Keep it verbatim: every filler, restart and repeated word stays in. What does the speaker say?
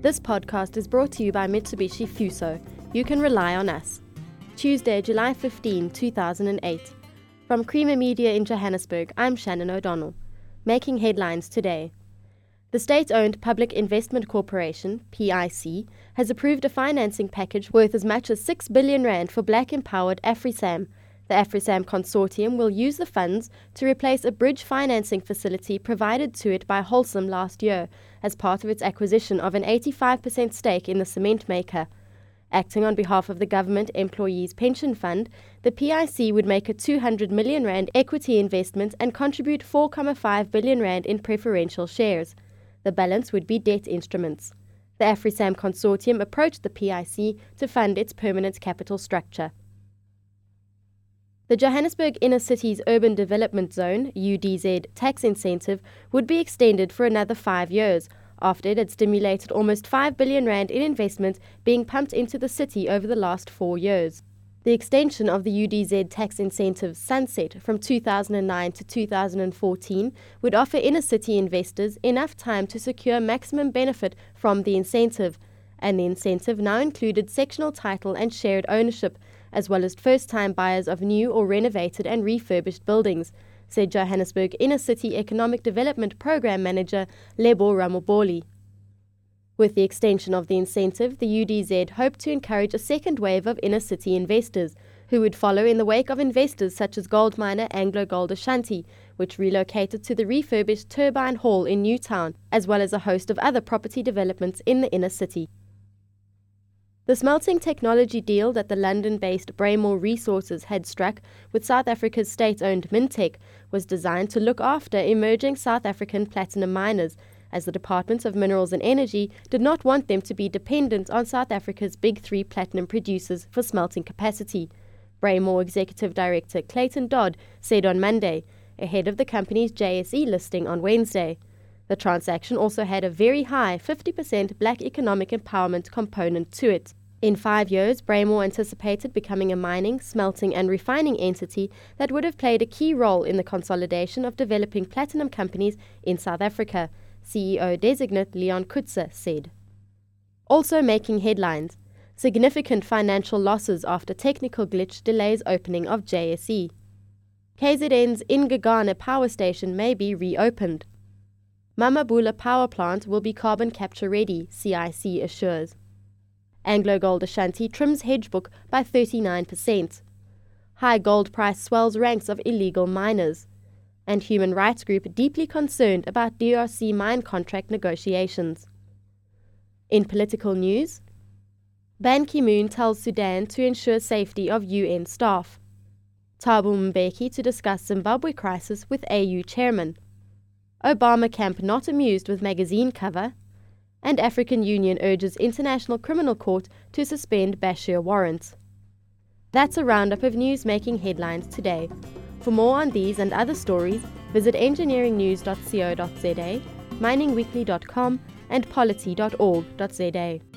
This podcast is brought to you by Mitsubishi Fuso. You can rely on us. Tuesday, July fifteenth, two thousand eight. From Creamer Media in Johannesburg, I'm Shannon O'Donnell. Making headlines today. The state-owned Public Investment Corporation, P I C, has approved a financing package worth as much as six billion rand for Black-empowered AfriSam. The AfriSam consortium will use the funds to replace a bridge financing facility provided to it by Holcim last year as part of its acquisition of an eighty-five percent stake in the cement maker. Acting on behalf of the Government Employees Pension Fund, the P I C would make a two hundred million rand equity investment and contribute four point five billion rand in preferential shares. The balance would be debt instruments. The AfriSam consortium approached the P I C to fund its permanent capital structure. The Johannesburg Inner City's Urban Development Zone, U D Z, tax incentive would be extended for another five years, after it had stimulated almost five billion rand in investment being pumped into the city over the last four years. The extension of the U D Z tax incentive sunset from two thousand nine to two thousand fourteen would offer inner city investors enough time to secure maximum benefit from the incentive, and the incentive now included sectional title and shared ownership, as well as first-time buyers of new or renovated and refurbished buildings, said Johannesburg Inner City Economic Development Program Manager Lebo Ramoboli. With the extension of the incentive, the U D Z hoped to encourage a second wave of inner city investors, who would follow in the wake of investors such as gold miner AngloGold Ashanti, which relocated to the refurbished Turbine Hall in Newtown, as well as a host of other property developments in the inner city. The smelting technology deal that the London-based Braymore Resources had struck with South Africa's state-owned Mintech was designed to look after emerging South African platinum miners, as the Department of Minerals and Energy did not want them to be dependent on South Africa's big three platinum producers for smelting capacity. Braymore Executive Director Clayton Dodd said on Monday, ahead of the company's J S E listing on Wednesday. The transaction also had a very high fifty percent black economic empowerment component to it. In five years, Braymore anticipated becoming a mining, smelting and refining entity that would have played a key role in the consolidation of developing platinum companies in South Africa, C E O-designate Leon Kutzer said. Also making headlines, significant financial losses after technical glitch delays opening of J S E. K Z N's Ingagana power station may be reopened. Mamabula power plant will be carbon capture ready, C I C assures. AngloGold Ashanti trims hedge book by thirty-nine percent. High gold price swells ranks of illegal miners. And human rights group deeply concerned about D R C mine contract negotiations. In political news, Ban Ki-moon tells Sudan to ensure safety of U N staff. Thabo Mbeki to discuss Zimbabwe crisis with A U chairman. Obama camp not amused with magazine cover. And African Union urges International Criminal Court to suspend Bashir warrant. That's a roundup of news making headlines today. For more on these and other stories, visit engineering news dot co dot za, mining weekly dot com and polity dot org dot za.